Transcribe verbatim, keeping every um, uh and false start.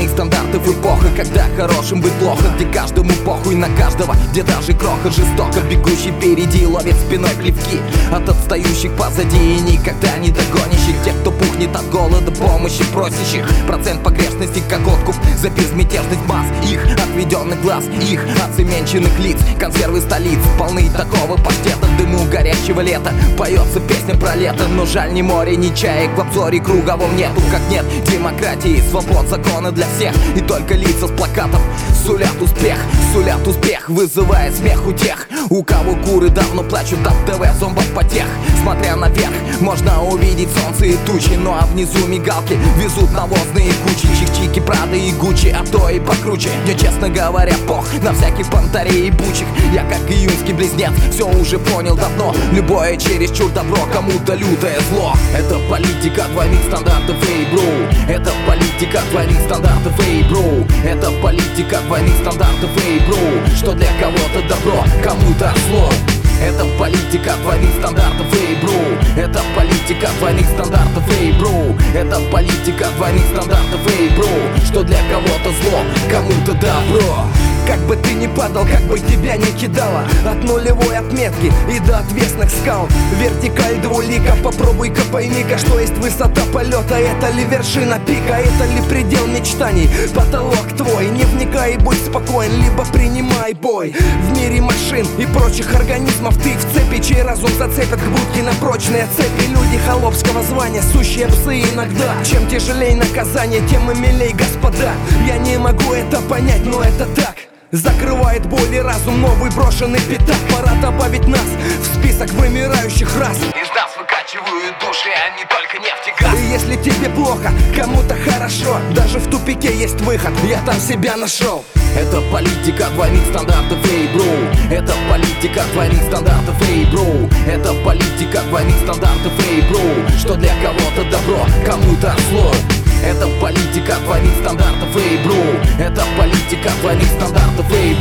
двойных стандартов эпоха, когда хорошим быть плохо, где каждому похуй на каждого, где даже кроха жестоко. Бегущий впереди ловит спиной плевки от отстающих позади и никогда не догонящих тех, кто пухнет от голода, помощи просящих. Процент погрешности как откуп за безмятежность масс, их отведенных глаз, их оцеменченных лиц. Консервы столиц полны такого паштета, в дыму горящего лета поется песня про лето. Но жаль, ни море, ни чаек в обзоре круговом нету. Как нет демократии, свобод, закона для всех, и только лица с плакатов сулят успех, сулят успех, вызывая смех у тех, у кого куры давно плачут от ТВ зомбов потех. Смотря наверх, можно увидеть солнце и тучи, ну а внизу мигалки везут навозные кучи. Чик-чики, Прада и Гуччи, а то и покруче. Мне, честно говоря, пох на всяких понтарей и бучих. Я как июньский близнец, все уже понял давно. Любое чересчур добро, кому-то лютое зло. Это политика двойных стандартов, эй, бро. Это политика двойных стандартов, эй, бро. Это политика двойных стандартов, эй, бро. Что для кого-то добро, кому-то зло. Это политика двойных стандартов, эй, бро. Это политика двойных стандартов, эй, бро. Это политика двойных стандартов, эй, бро. Что для кого-то зло, кому-то добро. Как бы ты ни падал, как бы тебя ни кидало, от нулевой отметки и до отвесных скал, вертикаль двулика, попробуй-ка пойми-ка, что есть высота полета. Это ли вершина пика, это ли предел мечтаний, потолок твой. Не вникай и будь спокоен, либо принимай бой. В мире машин и прочих организмов ты в цепи, чей разум зацепят к будке на прочные цепи. Люди холопского звания, сущие псы иногда. Чем тяжелее наказание, тем и милей, господа. Я не могу это понять, но это так. Закрывает боль и разум новый брошенный пятак. Пора добавить нас в список вымирающих рас. Из нас выкачивают души, а не только нефть и газ. И если тебе плохо, кому-то хорошо, даже в тупике есть выход, я там себя нашел. Это политика двойных стандартов, эй, бро. Это политика двойных стандартов, эй, бро. Это политика двойных стандартов, эй, бро. Что для кого-то добро, кому-то зло. Это политика двойных стандартов, эй, бро. Это политика двойных стандартов, эй,